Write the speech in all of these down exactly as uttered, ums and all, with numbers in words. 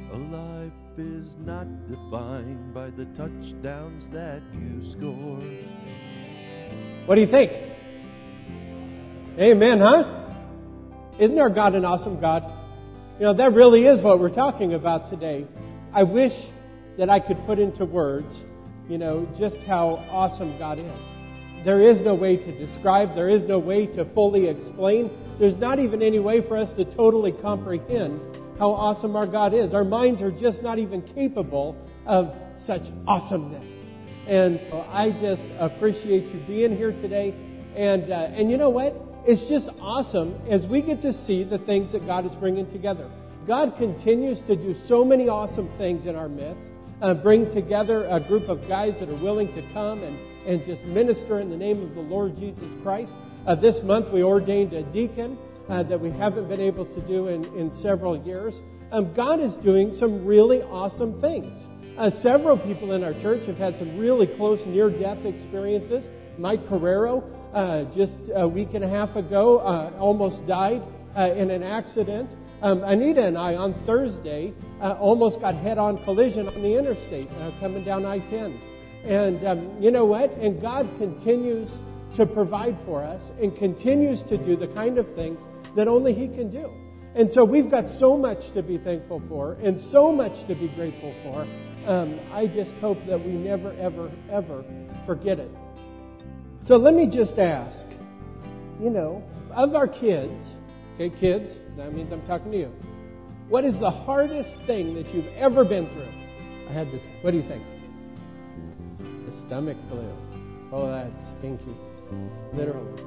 A life is not defined by the touchdowns that you score. What do you think? Amen, huh? Isn't our God an awesome God? You know, that really is what we're talking about today. I wish that I could put into words, you know, just how awesome God is. There is no way to describe. There is no way to fully explain. There's not even any way for us to totally comprehend how awesome our God is. Our minds are just not even capable of such awesomeness. And I just appreciate you being here today. And uh, and you know what? It's just awesome as we get to see the things that God is bringing together. God continues to do so many awesome things in our midst. Uh, bring together a group of guys that are willing to come and, and just minister in the name of the Lord Jesus Christ. Uh, this month we ordained a deacon uh, that we haven't been able to do in, in several years. Um, God is doing some really awesome things. Uh, several people in our church have had some really close near-death experiences. Mike Carrero, uh, just a week and a half ago, uh, almost died uh, in an accident. Um, Anita and I, on Thursday, uh, almost got head-on collision on the interstate uh, coming down I ten. And um, you know what? And God continues to provide for us and continues to do the kind of things that only He can do. And so we've got so much to be thankful for and so much to be grateful for. Um, I just hope that we never, ever, ever forget it. So let me just ask, you know, of our kids, okay, kids, that means I'm talking to you. What is the hardest thing that you've ever been through? I had this, what do you think? The stomach flu. Oh, that's stinky. Literally.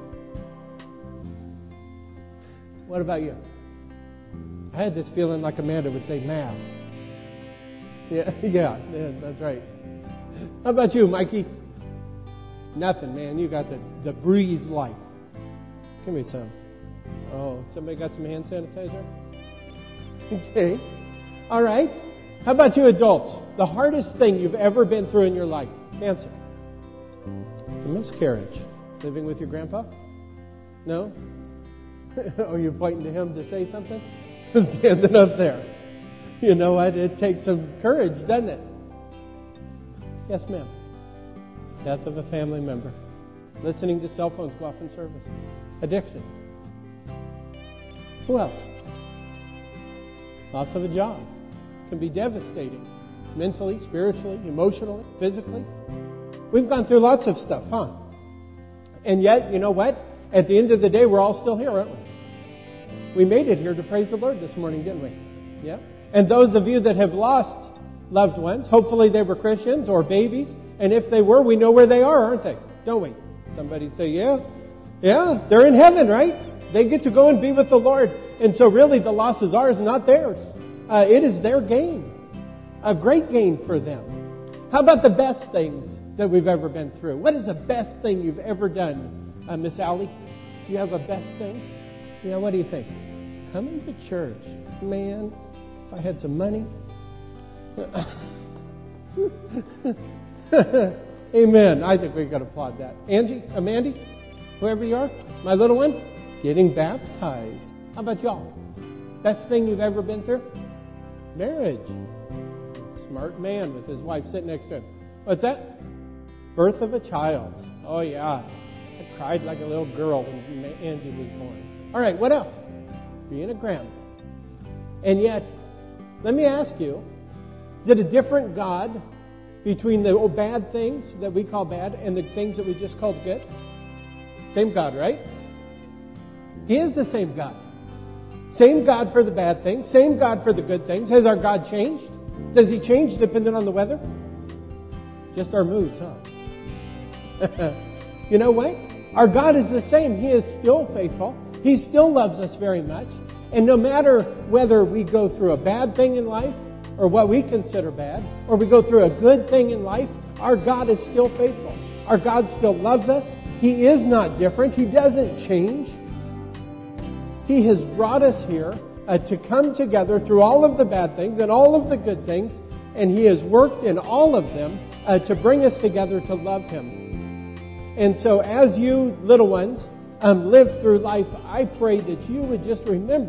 What about you? I had this feeling like Amanda would say math. Yeah, yeah, yeah, that's right. How about you, Mikey? Nothing, man. You got the, the breeze life. Give me some. Oh, somebody got some hand sanitizer? Okay. All right. How about you adults? The hardest thing you've ever been through in your life? Answer. A miscarriage. Living with your grandpa? No? Oh, you're pointing to him to say something? Standing up there. You know what? It takes some courage, doesn't it? Yes, ma'am. Death of a family member. Listening to cell phones go off in service. Addiction. Who else? Loss of a job. Can be devastating. Mentally, spiritually, emotionally, physically. We've gone through lots of stuff, huh? And yet, you know what? At the end of the day, we're all still here, aren't we? We made it here to praise the Lord this morning, didn't we? Yeah. And those of you that have lost loved ones, hopefully they were Christians or babies. And if they were, we know where they are, aren't they? Don't we? Somebody say, yeah. Yeah, they're in heaven, right? They get to go and be with the Lord. And so really the loss is ours, not theirs. Uh, it is their gain. A great gain for them. How about the best things that we've ever been through? What is the best thing you've ever done, uh, Miss Allie? Do you have a best thing? Yeah, what do you think? Coming to church. Man, if I had some money. Amen. I think we got to applaud that. Angie, uh, Mandy, whoever you are, my little one, getting baptized. How about y'all? Best thing you've ever been through? Marriage. Smart man with his wife sitting next to him. What's that? Birth of a child. Oh, yeah. I cried like a little girl when Angie was born. All right, what else? Being a grandma. And yet, let me ask you, is it a different God between the bad things that we call bad and the things that we just called good? Same God, right? He is the same God. Same God for the bad things, same God for the good things. Has our God changed? Does He change depending on the weather? Just our moods, huh? You know what? Our God is the same. He is still faithful. He still loves us very much. And no matter whether we go through a bad thing in life or what we consider bad, or we go through a good thing in life, our God is still faithful. Our God still loves us. He is not different. He doesn't change. He has brought us here uh, to come together through all of the bad things and all of the good things, and He has worked in all of them uh, to bring us together to love Him. And so as you little ones um, live through life, I pray that you would just remember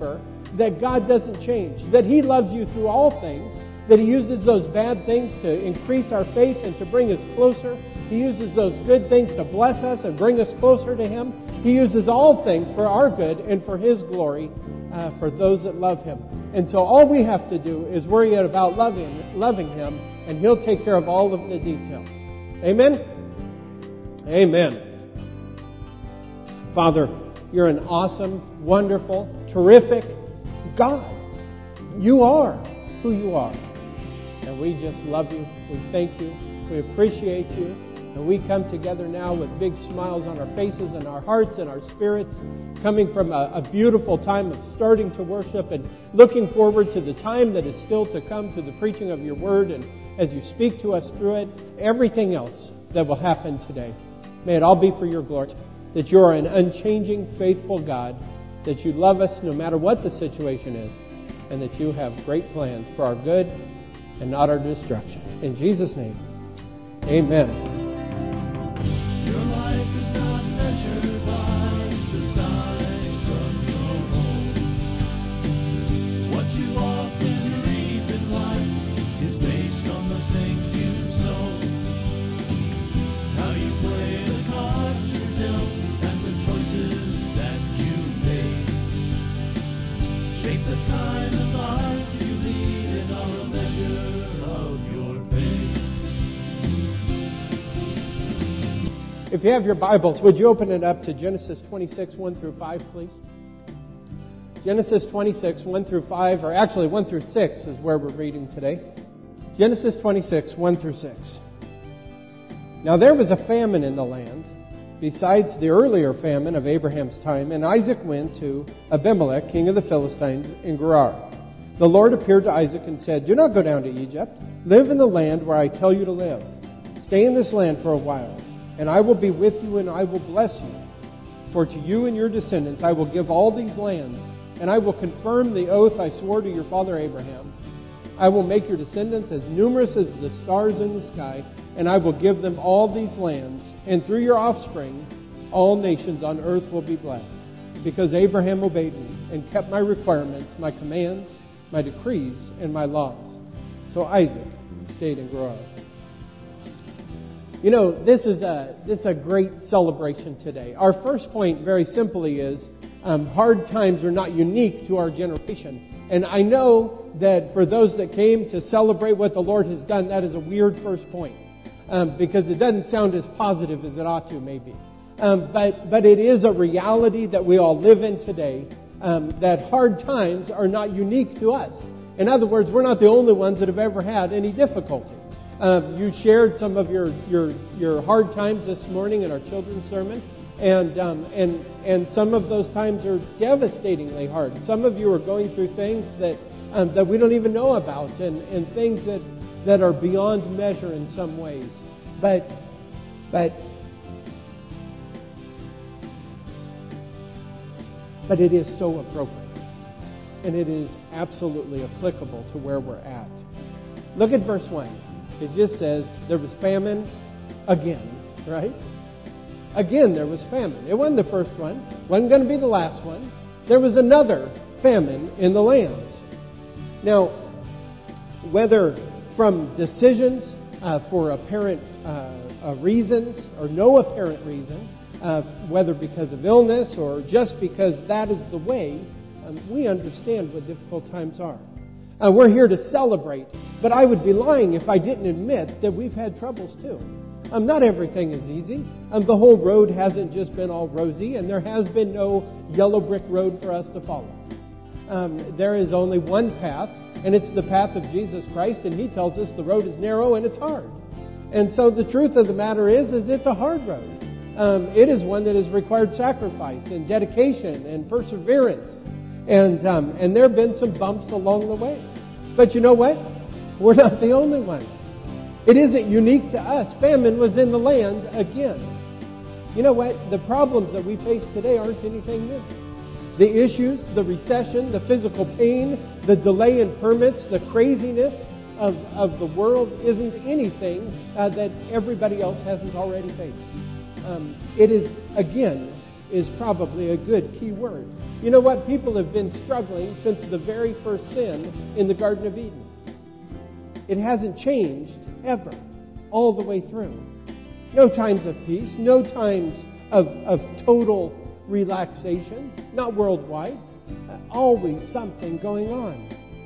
that God doesn't change, that He loves you through all things, that He uses those bad things to increase our faith and to bring us closer. He uses those good things to bless us and bring us closer to Him. He uses all things for our good and for His glory uh, for those that love Him. And so all we have to do is worry about loving, loving Him, and He'll take care of all of the details. Amen? Amen. Father, You're an awesome, wonderful, terrific God. You are who You are. And we just love You. We thank You. We appreciate You. And we come together now with big smiles on our faces and our hearts and our spirits, coming from a, a beautiful time of starting to worship and looking forward to the time that is still to come through the preaching of Your Word, and as You speak to us through it, everything else that will happen today. May it all be for Your glory, that You are an unchanging, faithful God, that You love us no matter what the situation is, and that You have great plans for our good and not our destruction. In Jesus' name, amen. Your life is not measured by the size of your home. What you often reap in life is based on the things you've sown. How you play the cards you're dealt and the choices that you made shape the kind of life you lead and are a measure of your faith. If you have your Bibles, would you open it up to Genesis twenty-six, one through five, please? Genesis twenty-six, one through five, or actually one through six is where we're reading today. Genesis twenty-six, one through six. Now there was a famine in the land, besides the earlier famine of Abraham's time, and Isaac went to Abimelech, king of the Philistines, in Gerar. The Lord appeared to Isaac and said, "Do not go down to Egypt. Live in the land where I tell you to live. Stay in this land for a while, and I will be with you and I will bless you. For to you and your descendants I will give all these lands, and I will confirm the oath I swore to your father Abraham. I will make your descendants as numerous as the stars in the sky, and I will give them all these lands, and through your offspring all nations on earth will be blessed, because Abraham obeyed me and kept my requirements, my commands, my decrees, and my laws." So Isaac stayed in Gerar. You know, this is a this is a great celebration today. Our first point, very simply, is um, hard times are not unique to our generation. And I know that for those that came to celebrate what the Lord has done, that is a weird first point, um, because it doesn't sound as positive as it ought to, maybe. Um, but but it is a reality that we all live in today. Um, that hard times are not unique to us. In other words, we're not the only ones that have ever had any difficulty. Uh, you shared some of your, your your hard times this morning in our children's sermon, and um, and and some of those times are devastatingly hard. Some of you are going through things that um, that we don't even know about, and, and things that that are beyond measure in some ways. But but but it is so appropriate, and it is absolutely applicable to where we're at. Look at verse one. It just says there was famine again, right? Again, there was famine. It wasn't the first one. Wasn't going to be the last one. There was another famine in the lands. Now, whether from decisions uh, for apparent uh, uh, reasons or no apparent reason, uh, whether because of illness or just because that is the way, um, we understand what difficult times are. Uh, we're here to celebrate, but I would be lying if I didn't admit that we've had troubles too. Um, not everything is easy. Um, the whole road hasn't just been all rosy, and there has been no yellow brick road for us to follow. Um, there is only one path, and it's the path of Jesus Christ, and He tells us the road is narrow and it's hard. And so the truth of the matter is, is it's a hard road. Um, it is one that has required sacrifice and dedication and perseverance. And um, and there have been some bumps along the way. But you know what? We're not the only ones. It isn't unique to us. Famine was in the land again. You know what? The problems that we face today aren't anything new. The issues, the recession, the physical pain, the delay in permits, the craziness of, of the world isn't anything uh, that everybody else hasn't already faced. Um, it is, again, is probably a good key word. You know what? People have been struggling since the very first sin in the Garden of Eden. It hasn't changed ever, all the way through. No times of peace, no times of, of total relaxation, not worldwide. Uh, always something going on.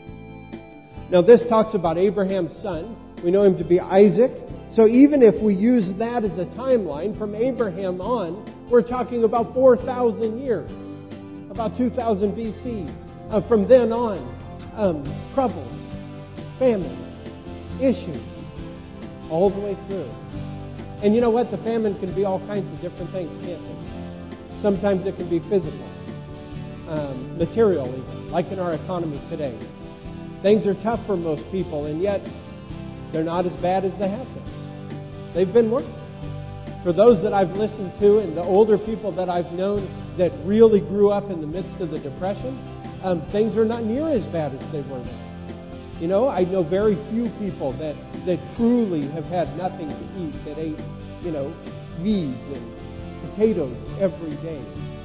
Now this talks about Abraham's son. We know him to be Isaac. So even if we use that as a timeline, from Abraham on, we're talking about four thousand years, about two thousand B C. Uh, from then on, um, troubles, famines, issues, all the way through. And you know what? The famine can be all kinds of different things, can't it? Sometimes it can be physical, um, material even, like in our economy today. Things are tough for most people, and yet they're not as bad as they have been. They've been worse. For those that I've listened to and the older people that I've known that really grew up in the midst of the Depression, um, things are not near as bad as they were then. You know, I know very few people that, that truly have had nothing to eat, that ate, you know, weeds and potatoes every day.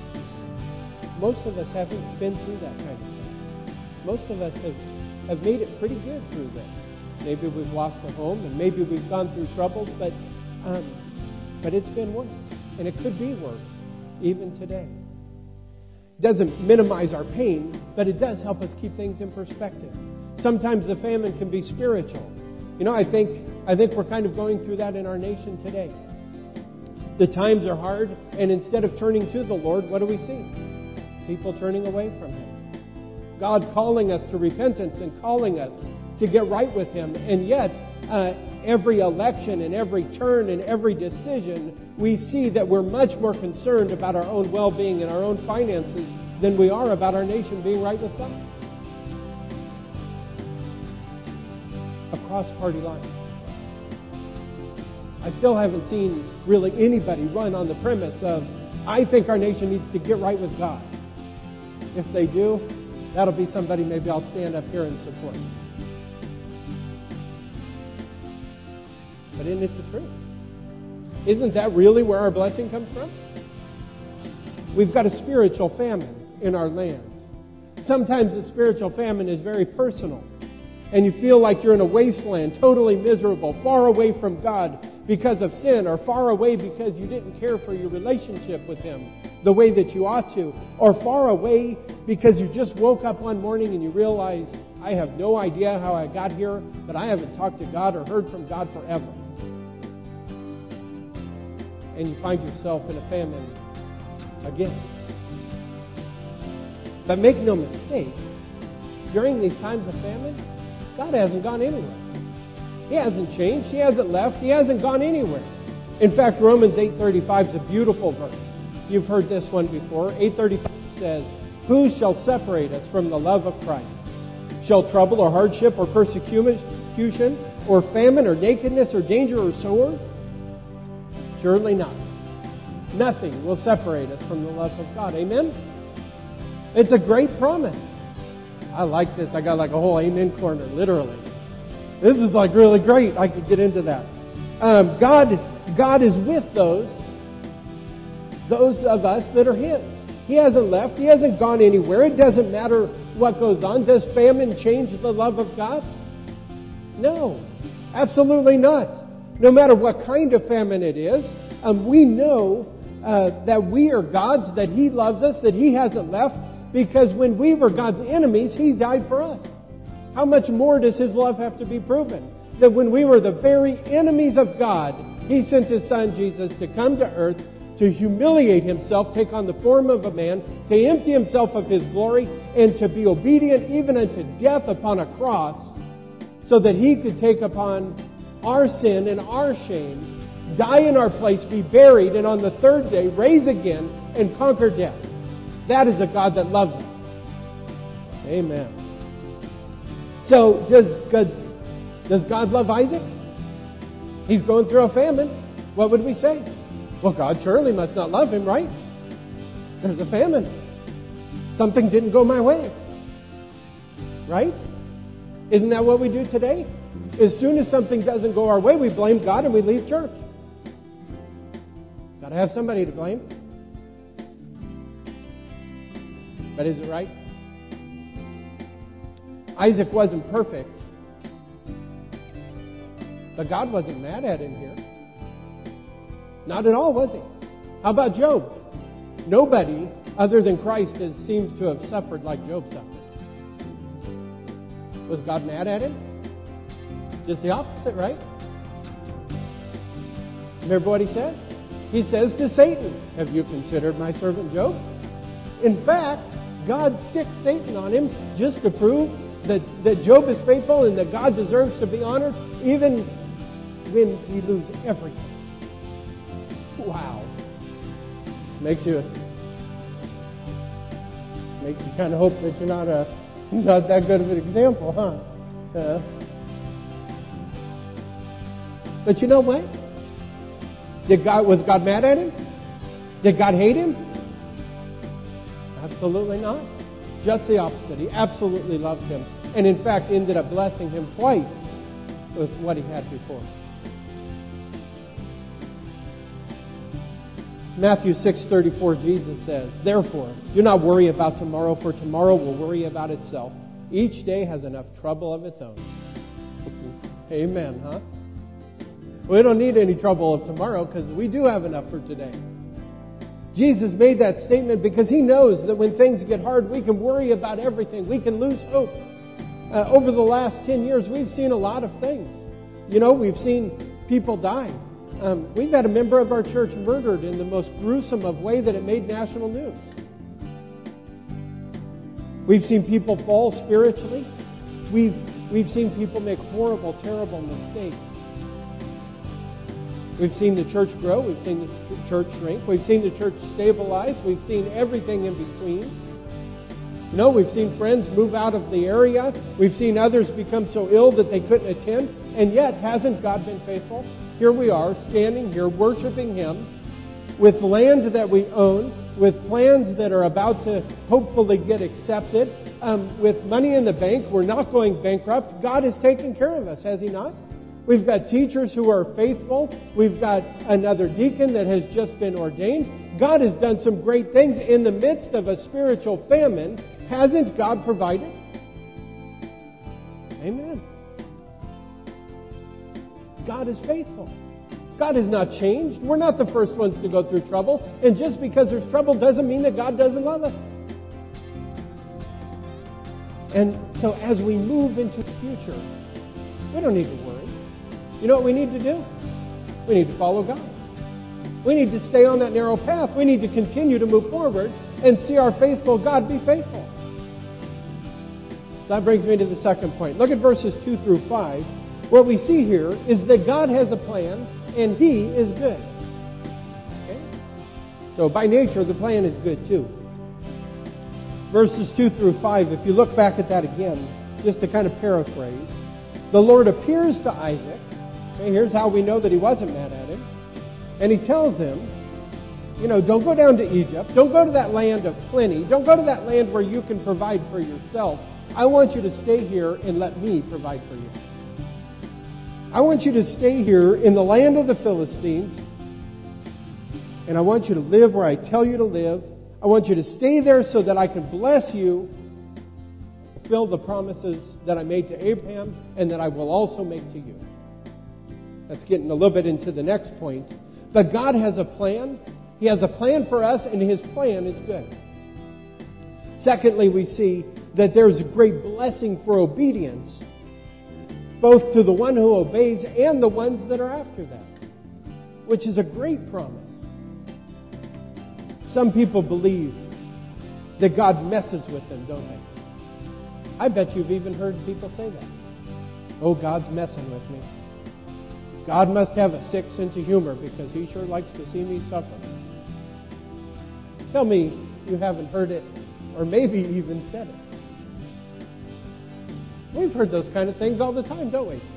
Most of us haven't been through that kind of thing. Most of us have, have made it pretty good through this. Maybe we've lost a home, and maybe we've gone through troubles, but um, but it's been worse, and it could be worse even today. It doesn't minimize our pain, but it does help us keep things in perspective. Sometimes the famine can be spiritual. You know, I think I think we're kind of going through that in our nation today. The times are hard, and instead of turning to the Lord, what do we see? People turning away from Him. God calling us to repentance and calling us to get right with Him, and yet uh, every election and every turn and every decision, we see that we're much more concerned about our own well-being and our own finances than we are about our nation being right with God. Across party lines. I still haven't seen really anybody run on the premise of, I think our nation needs to get right with God. If they do, that'll be somebody maybe I'll stand up here and support. But isn't it the truth? Isn't that really where our blessing comes from? We've got a spiritual famine in our land. Sometimes the spiritual famine is very personal. And you feel like you're in a wasteland, totally miserable, far away from God because of sin, or far away because you didn't care for your relationship with Him the way that you ought to, or far away because you just woke up one morning and you realize, I have no idea how I got here, but I haven't talked to God or heard from God forever. And you find yourself in a famine again. But make no mistake, during these times of famine, God hasn't gone anywhere. He hasn't changed. He hasn't left. He hasn't gone anywhere. In fact, Romans eight thirty-five is a beautiful verse. You've heard this one before. eight thirty-five says, who shall separate us from the love of Christ? Shall trouble or hardship or persecution or famine or nakedness or danger or sword? Surely not. Nothing will separate us from the love of God. Amen? It's a great promise. I like this. I got like a whole amen corner, literally. This is like really great. I could get into that. Um, God, God is with those, those of us that are His. He hasn't left. He hasn't gone anywhere. It doesn't matter what goes on. Does famine change the love of God? No, absolutely not. No matter what kind of famine it is, um, we know uh, that we are God's, that He loves us, that He hasn't left, because when we were God's enemies, He died for us. How much more does His love have to be proven? That when we were the very enemies of God, He sent His Son Jesus to come to earth, to humiliate Himself, take on the form of a man, to empty Himself of His glory, and to be obedient even unto death upon a cross, so that He could take upon our sin and our shame, die in our place, be buried, and on the third day rise again and conquer death. That is a God that loves us. Amen. So, does God, does God love Isaac? He's going through a famine. What would we say? Well, God surely must not love him, right? There's a famine. Something didn't go my way. Right? Isn't that what we do today? As soon as something doesn't go our way, we blame God and we leave church. Got to have somebody to blame. But is it right? Isaac wasn't perfect. But God wasn't mad at him here. Not at all, was he? How about Job? Nobody other than Christ has, seems to have suffered like Job suffered. Was God mad at him? Just the opposite, right? Remember what he says? He says to Satan, have you considered my servant Job? In fact, God sicked Satan on him just to prove that, that Job is faithful and that God deserves to be honored even when we lose everything. Wow. Makes you makes you kind of hope that you're not a not that good of an example, huh? Uh, but you know what? Did God was God mad at him? Did God hate him? Absolutely not. Just the opposite. He absolutely loved him, and in fact ended up blessing him twice with what he had before. Matthew six thirty-four, Jesus says, therefore, do not worry about tomorrow, for tomorrow will worry about itself. Each day has enough trouble of its own. Amen, huh? We don't need any trouble of tomorrow because we do have enough for today. Jesus made that statement because he knows that when things get hard, we can worry about everything. We can lose hope. Uh, over the last ten years, we've seen a lot of things. You know, we've seen people die. Um, we've had a member of our church murdered in the most gruesome of way that it made national news. We've seen people fall spiritually. We've, we've seen people make horrible, terrible mistakes. We've seen the church grow. We've seen the church shrink. We've seen the church stabilize. We've seen everything in between. You know, we've seen friends move out of the area. We've seen others become so ill that they couldn't attend. And yet, hasn't God been faithful? Here we are, standing here, worshiping Him, with land that we own, with plans that are about to hopefully get accepted, um, with money in the bank. We're not going bankrupt. God has taken care of us, has He not? We've got teachers who are faithful. We've got another deacon that has just been ordained. God has done some great things in the midst of a spiritual famine. Hasn't God provided? Amen. God is faithful. God has not changed. We're not the first ones to go through trouble. And just because there's trouble doesn't mean that God doesn't love us. And so as we move into the future, we don't need to worry. You know what we need to do? We need to follow God. We need to stay on that narrow path. We need to continue to move forward and see our faithful God be faithful. So that brings me to the second point. Look at verses two through five. What we see here is that God has a plan and He is good. Okay? So by nature, the plan is good too. Verses two through five, if you look back at that again, just to kind of paraphrase, the Lord appears to Isaac. Okay, here's how we know that He wasn't mad at him. And He tells him, you know, don't go down to Egypt. Don't go to that land of plenty. Don't go to that land where you can provide for yourself. I want you to stay here and let me provide for you. I want you to stay here in the land of the Philistines, and I want you to live where I tell you to live. I want you to stay there so that I can bless you, fulfill the promises that I made to Abraham, and that I will also make to you. That's getting a little bit into the next point. But God has a plan. He has a plan for us, and His plan is good. Secondly, we see that there's a great blessing for obedience, both to the one who obeys and the ones that are after that, which is a great promise. Some people believe that God messes with them, don't they? I bet you've even heard people say that. Oh, God's messing with me. God must have a sick sense of humor because He sure likes to see me suffer. Tell me you haven't heard it, or maybe even said it. We've heard those kind of things all the time, don't we?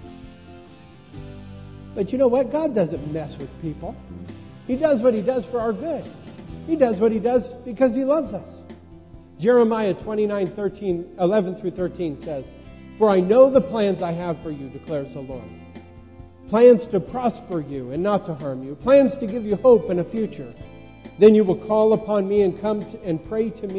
But you know what? God doesn't mess with people. He does what He does for our good. He does what He does because He loves us. Jeremiah twenty-nine, thirteen, eleven through thirteen says, "For I know the plans I have for you, declares the Lord. Plans to prosper you and not to harm you. Plans to give you hope and a future. Then you will call upon me and come to, and pray to me,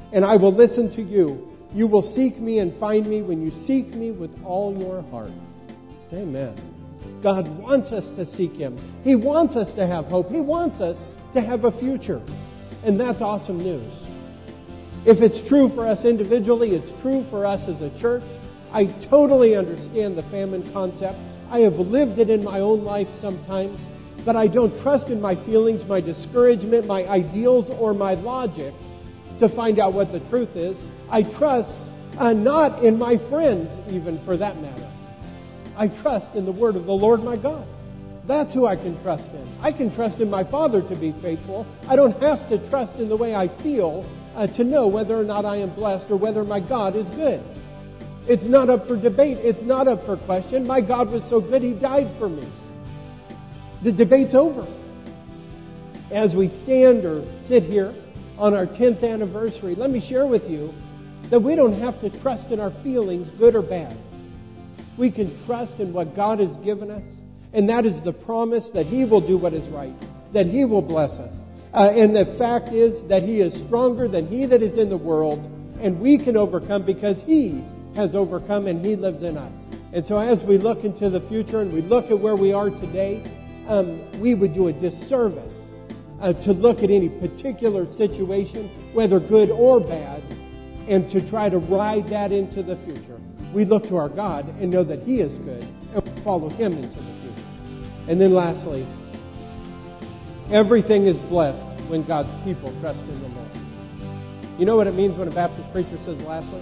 and I will listen to you. You will seek me and find me when you seek me with all your heart. Amen. God wants us to seek Him. He wants us to have hope. He wants us to have a future. And that's awesome news. If it's true for us individually, it's true for us as a church. I totally understand the famine concept. I have lived it in my own life sometimes, but I don't trust in my feelings, my discouragement, my ideals, or my logic to find out what the truth is. I trust uh, not in my friends, even for that matter. I trust in the word of the Lord my God. That's who I can trust in. I can trust in my Father to be faithful. I don't have to trust in the way I feel uh, to know whether or not I am blessed or whether my God is good. It's not up for debate. It's not up for question. My God was so good, He died for me. The debate's over. As we stand or sit here on our tenth anniversary, let me share with you that we don't have to trust in our feelings, good or bad. We can trust in what God has given us, and that is the promise that He will do what is right, that He will bless us. Uh, and the fact is that He is stronger than he that is in the world, and we can overcome because He has overcome and He lives in us. And so as we look into the future and we look at where we are today, um, we would do a disservice uh, to look at any particular situation, whether good or bad, and to try to ride that into the future. We look to our God and know that He is good, and we follow Him into the future. And then lastly, everything is blessed when God's people trust in the Lord. You know what it means when a Baptist preacher says lastly?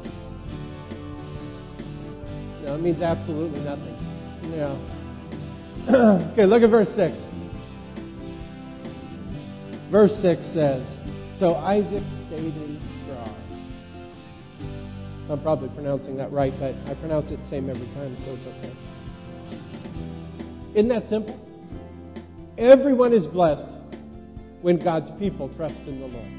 No, it means absolutely nothing. Yeah. Okay, look at verse six. Verse six says, so Isaac stayed in Gerar. I'm probably pronouncing that right, but I pronounce it the same every time, so it's okay. Isn't that simple? Everyone is blessed when God's people trust in the Lord.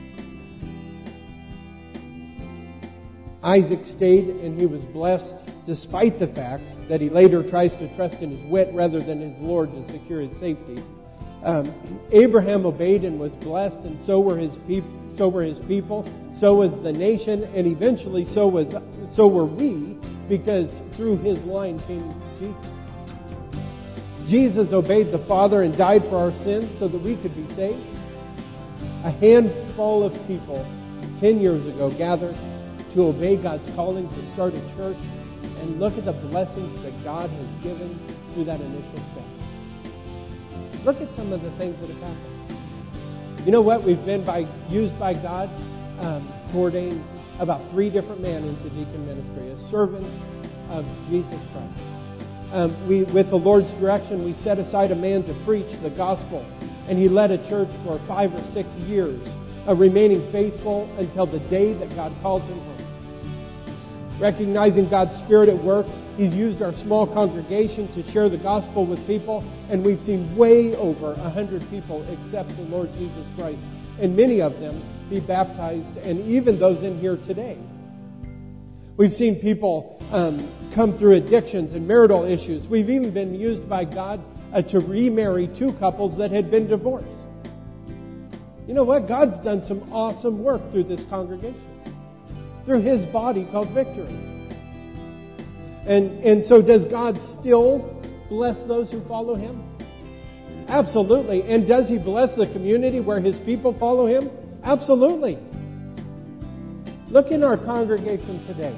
Isaac stayed and he was blessed despite the fact that he later tries to trust in his wit rather than his Lord to secure his safety. Um, Abraham obeyed and was blessed, and so were his people. So were his people. So was the nation, and eventually so was so were we, because through his line came Jesus. Jesus obeyed the Father and died for our sins so that we could be saved. A handful of people ten years ago gathered to obey God's calling to start a church, and look at the blessings that God has given through that initial step. Look at some of the things that have happened. You know what? We've been by, used by God um, to ordain about three different men into deacon ministry as servants of Jesus Christ. Um, we, with the Lord's direction, we set aside a man to preach the gospel, and he led a church for five or six years, uh, remaining faithful until the day that God called him home. Recognizing God's Spirit at work, He's used our small congregation to share the gospel with people, and we've seen way over a hundred people accept the Lord Jesus Christ, and many of them be baptized, and even those in here today. We've seen people um, come through addictions and marital issues. We've even been used by God uh, to remarry two couples that had been divorced. You know what? God's done some awesome work through this congregation, through His body called Victory. And, and so does God still bless those who follow Him? Absolutely. And does He bless the community where His people follow Him? Absolutely. Look in our congregation today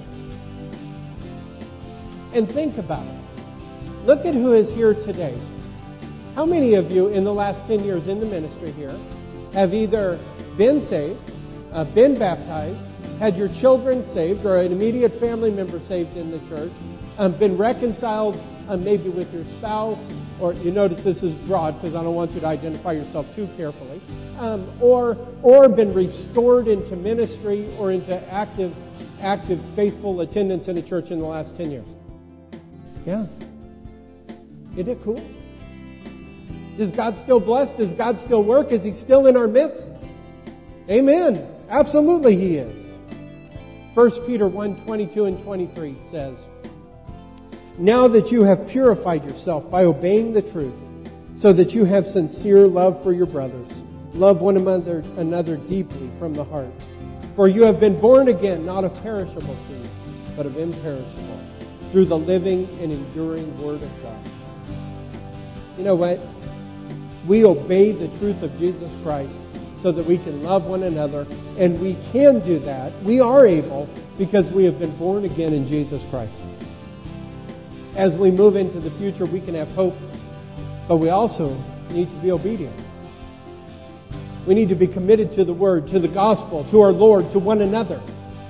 and think about it. Look at who is here today. How many of you in the last ten years in the ministry here have either been saved, uh, been baptized, had your children saved or an immediate family member saved in the church, um, been reconciled um, maybe with your spouse, or you notice this is broad because I don't want you to identify yourself too carefully, um, or or been restored into ministry or into active, active, faithful attendance in a church in the last ten years? Yeah. Isn't it cool? Is God still blessed? Does God still work? Is He still in our midst? Amen. Absolutely He is. First Peter one, twenty-two and twenty-three says, now that you have purified yourself by obeying the truth, so that you have sincere love for your brothers, love one another, another deeply from the heart. For you have been born again, not of perishable seed, but of imperishable, through the living and enduring Word of God. You know what? We obey the truth of Jesus Christ so that we can love one another, and we can do that. We are able because we have been born again in Jesus Christ. As we move into the future, we can have hope, but we also need to be obedient. We need to be committed to the Word, to the gospel, to our Lord, to one another.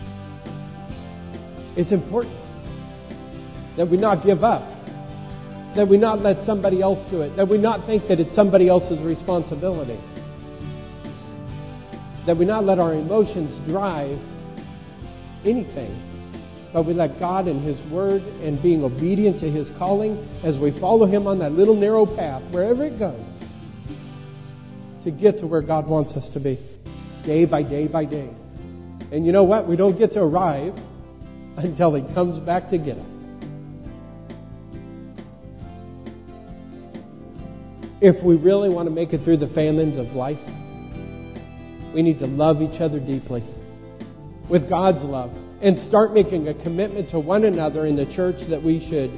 It's important that we not give up, that we not let somebody else do it, that we not think that it's somebody else's responsibility, that we not let our emotions drive anything, but we let God and His Word and being obedient to His calling as we follow Him on that little narrow path, wherever it goes, to get to where God wants us to be, day by day by day. And you know what? We don't get to arrive until He comes back to get us. If we really want to make it through the famines of life, we need to love each other deeply with God's love and start making a commitment to one another in the church that we should.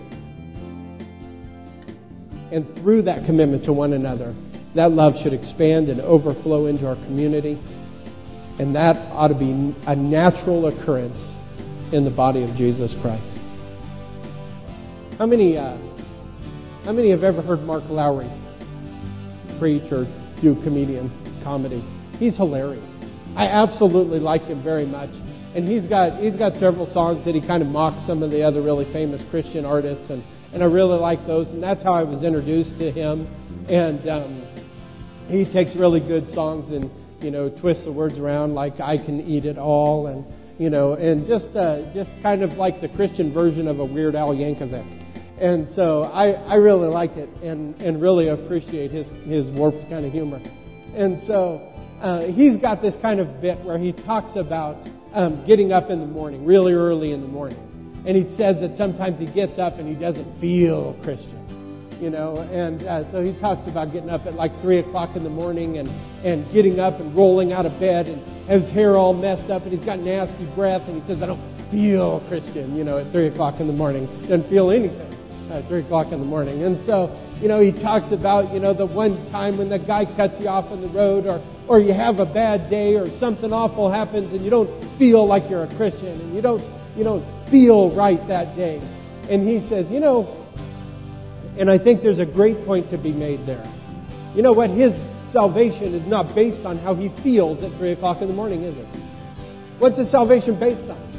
And through that commitment to one another, that love should expand and overflow into our community. And that ought to be a natural occurrence in the body of Jesus Christ. How many, uh, how many have ever heard Mark Lowry preach or do comedian comedy? He's hilarious. I absolutely like him very much. And he's got he's got several songs that he kind of mocks some of the other really famous Christian artists, and, and I really like those. And that's how I was introduced to him. And um, he takes really good songs and, you know, twists the words around like "I can eat it all," and you know, and just uh, just kind of like the Christian version of a Weird Al Yankovic. And so I, I really like it and, and really appreciate his his warped kind of humor. And so uh, he's got this kind of bit where he talks about um, getting up in the morning, really early in the morning. And he says that sometimes he gets up and he doesn't feel Christian, you know. And uh, so he talks about getting up at like three o'clock in the morning and, and getting up and rolling out of bed and has his hair all messed up and he's got nasty breath. And he says, I don't feel Christian, you know, at three o'clock in the morning. Doesn't feel anything at three o'clock in the morning. And so, you know, he talks about, you know, the one time when the guy cuts you off on the road, or, or you have a bad day, or something awful happens and you don't feel like you're a Christian and you don't, you don't feel right that day. And he says, you know, and I think there's a great point to be made there. You know what? His salvation is not based on how he feels at three o'clock in the morning, is it? What's his salvation based on?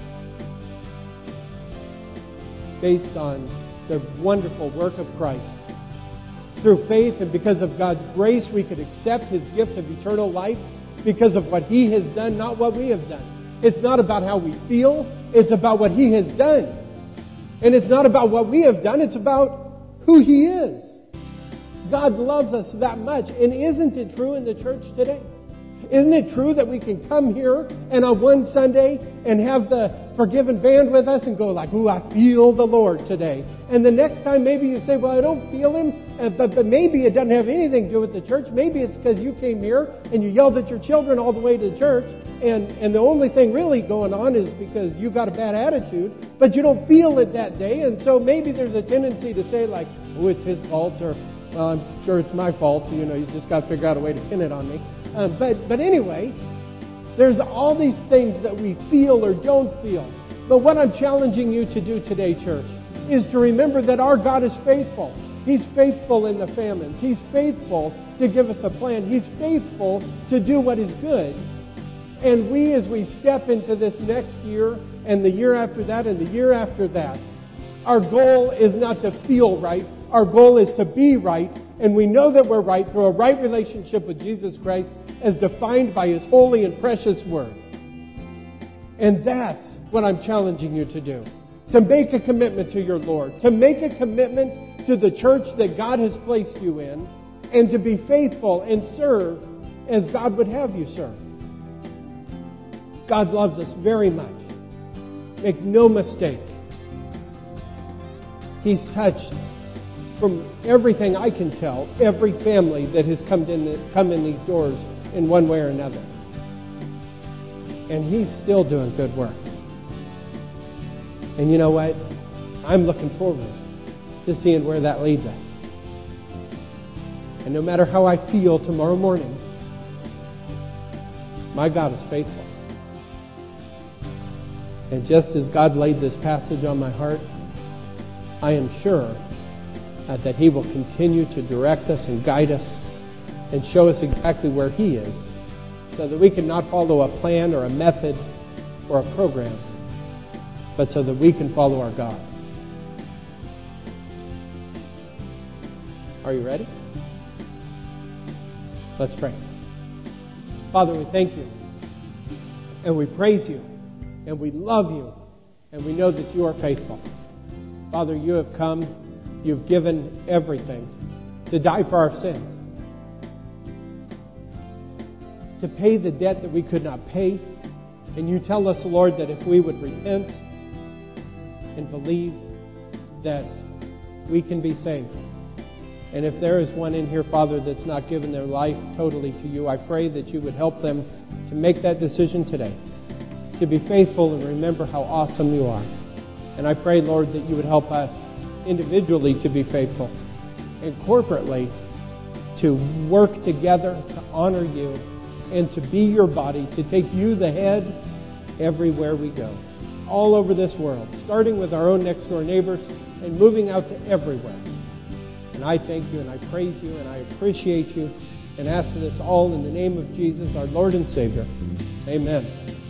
Based on the wonderful work of Christ. Through faith and because of God's grace, we could accept His gift of eternal life because of what He has done, not what we have done. It's not about how we feel. It's about what He has done. And it's not about what we have done. It's about who He is. God loves us that much. And isn't it true in the church today? Isn't it true that we can come here and on one Sunday and have the forgiven band with us and go like, ooh, I feel the Lord today. And the next time maybe you say, well, I don't feel Him, but, but maybe it doesn't have anything to do with the church. Maybe it's because you came here and you yelled at your children all the way to the church, and, and the only thing really going on is because you got a bad attitude, but you don't feel it that day. And so maybe there's a tendency to say like, oh, it's his fault, or well, I'm sure it's my fault. You know, you just got to figure out a way to pin it on me. Uh, but but anyway, there's all these things that we feel or don't feel. But what I'm challenging you to do today, church, is to remember that our God is faithful. He's faithful in the famines. He's faithful to give us a plan. He's faithful to do what is good. And we, as we step into this next year and the year after that and the year after that, our goal is not to feel right. Our goal is to be right. And we know that we're right through a right relationship with Jesus Christ as defined by His holy and precious Word. And that's what I'm challenging you to do. To make a commitment to your Lord. To make a commitment to the church that God has placed you in. And to be faithful and serve as God would have you serve. God loves us very much. Make no mistake. He's touched, from everything I can tell, every family that has come in, come in these doors in one way or another. And He's still doing good work. And you know what? I'm looking forward to seeing where that leads us. And no matter how I feel tomorrow morning, my God is faithful. And just as God laid this passage on my heart, I am sure uh, that He will continue to direct us and guide us and show us exactly where He is, so that we can not follow a plan or a method or a program, but so that we can follow our God. Are you ready? Let's pray. Father, we thank You, and we praise You, and we love You, and we know that You are faithful. Father, You have come, You've given everything to die for our sins, to pay the debt that we could not pay. And You tell us, Lord, that if we would repent and believe, that we can be saved. And if there is one in here, Father, that's not given their life totally to You, I pray that You would help them to make that decision today, to be faithful and remember how awesome You are. And I pray, Lord, that You would help us individually to be faithful and corporately to work together to honor You and to be Your body, to take You, the head, everywhere we go, all over this world, starting with our own next door neighbors and moving out to everywhere. And I thank You and I praise You and I appreciate You and ask this all in the name of Jesus, our Lord and Savior. Amen.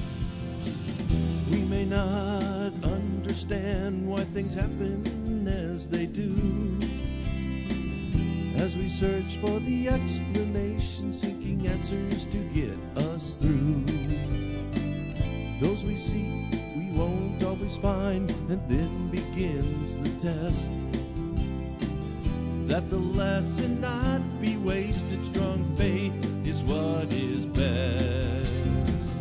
We may not understand why things happen as they do, as we search for the explanation, seeking answers to get us through. Those we seek, we won't always find, and then begins the test. That the lesson not be wasted, strong faith is what is best.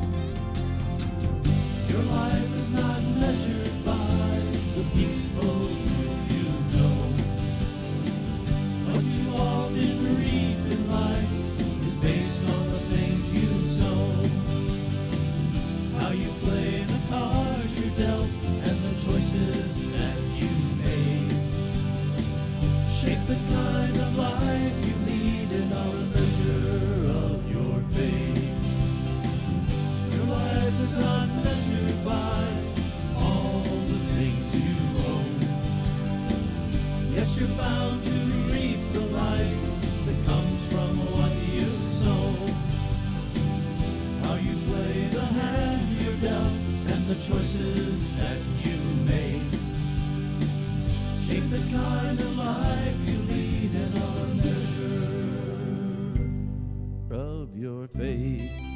Your life is not measured by the people who you know. What you often reap in life is based on the things you sow. How you play the cards you're dealt and the choices that you made shape the kind of life you lead and are a measure of your faith. Your life is not measured by all the things you own. Yes, you're bound to reap the life that comes from what you sow. How you play the hand you're dealt and the choices that you made shape the kind of life you lead and are a measure Of your faith.